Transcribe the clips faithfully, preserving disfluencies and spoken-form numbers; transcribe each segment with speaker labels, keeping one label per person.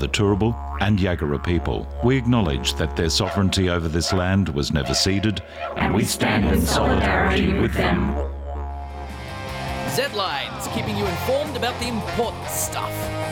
Speaker 1: the Turrbal and Yagara people. We acknowledge that their sovereignty over this land was never ceded,
Speaker 2: and we stand in solidarity with them.
Speaker 3: Z-Lines, keeping you informed about the important stuff.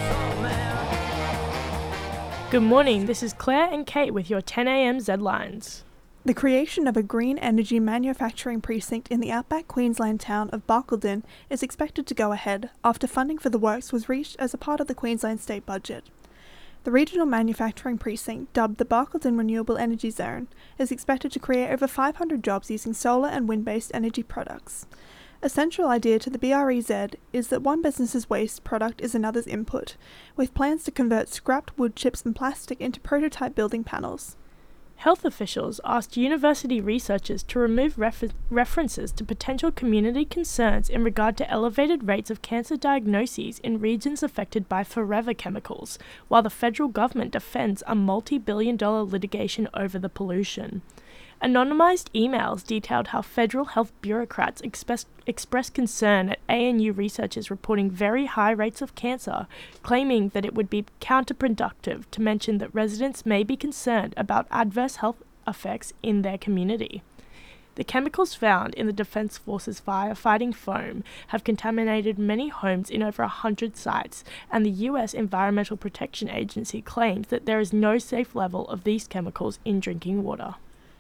Speaker 4: Good morning, this is Claire and Kate with your ten a.m. Z-Lines.
Speaker 5: The creation of a green energy manufacturing precinct in the outback Queensland town of Barcaldine is expected to go ahead after funding for the works was reached as a part of the Queensland state budget. The regional manufacturing precinct, dubbed the Barcaldine Renewable Energy Zone, is expected to create over five hundred jobs using solar and wind-based energy products. A central idea to the B R E Z is that one business's waste product is another's input, with plans to convert scrapped wood chips and plastic into prototype building panels.
Speaker 4: Health officials asked university researchers to remove refer- references to potential community concerns in regard to elevated rates of cancer diagnoses in regions affected by forever chemicals, while the federal government defends a multi-billion dollar litigation over the pollution. Anonymised emails detailed how federal health bureaucrats express, express concern at A N U researchers reporting very high rates of cancer, claiming that it would be counterproductive to mention that residents may be concerned about adverse health effects in their community. The chemicals found in the Defence Force's firefighting foam have contaminated many homes in over one hundred sites, and the U S Environmental Protection Agency claims that there is no safe level of these chemicals in drinking water.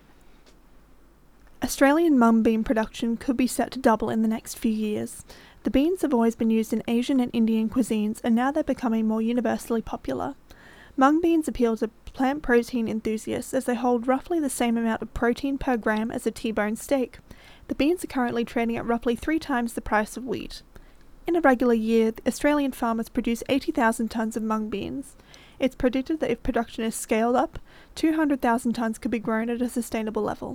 Speaker 5: Australian mung bean production could be set to double in the next few years. The beans have always been used in Asian and Indian cuisines, and now they're becoming more universally popular. Mung beans appeal to plant protein enthusiasts as they hold roughly the same amount of protein per gram as a T-bone steak. The beans are currently trading at roughly three times the price of wheat. In a regular year, Australian farmers produce eighty thousand tonnes of mung beans. It's predicted that if production is scaled up, two hundred thousand tonnes could be grown at a sustainable level.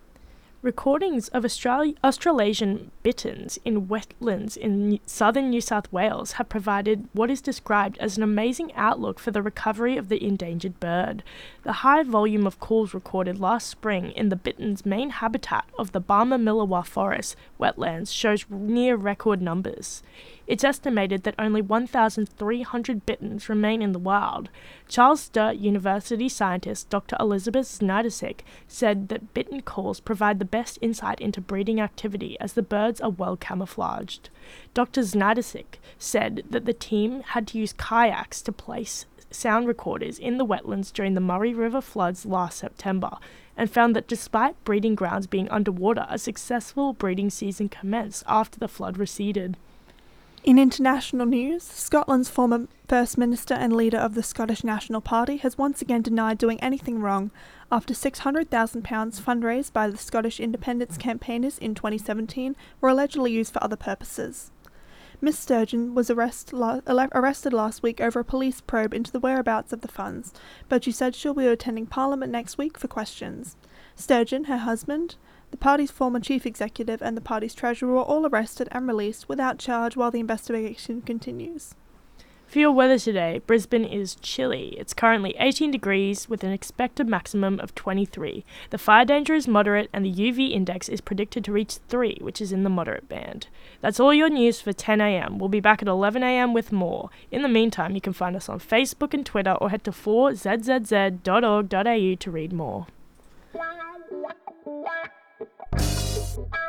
Speaker 4: Recordings of Australi- Australasian bitterns in wetlands in New- southern New South Wales have provided what is described as an amazing outlook for the recovery of the endangered bird. The high volume of calls recorded last spring in the bittern's main habitat of the Barmah-Milawa Forest wetlands shows near record numbers. It's estimated that only one thousand three hundred bitterns remain in the wild. Charles Sturt University scientist Doctor Elizabeth Znajdusic said that bittern calls provide the best insight into breeding activity as the birds are well camouflaged. Doctor Znajdusic said that the team had to use kayaks to place sound recorders in the wetlands during the Murray River floods last September, and found that despite breeding grounds being underwater, a successful breeding season commenced after the flood receded.
Speaker 5: In international news, Scotland's former First Minister and leader of the Scottish National Party has once again denied doing anything wrong after six hundred thousand pounds fundraised by the Scottish independence campaigners in twenty seventeen were allegedly used for other purposes. Miss Sturgeon was arrest la- arrested last week over a police probe into the whereabouts of the funds, but she said she'll be attending Parliament next week for questions. Sturgeon, her husband, the party's former chief executive and the party's treasurer were all arrested and released without charge while the investigation continues.
Speaker 4: For your weather today, Brisbane is chilly. It's currently eighteen degrees with an expected maximum of twenty-three. The fire danger is moderate and the U V index is predicted to reach three, which is in the moderate band. That's all your news for ten a.m. We'll be back at eleven a.m. with more. In the meantime, you can find us on Facebook and Twitter or head to four z z z dot org dot a u to read more. Wow.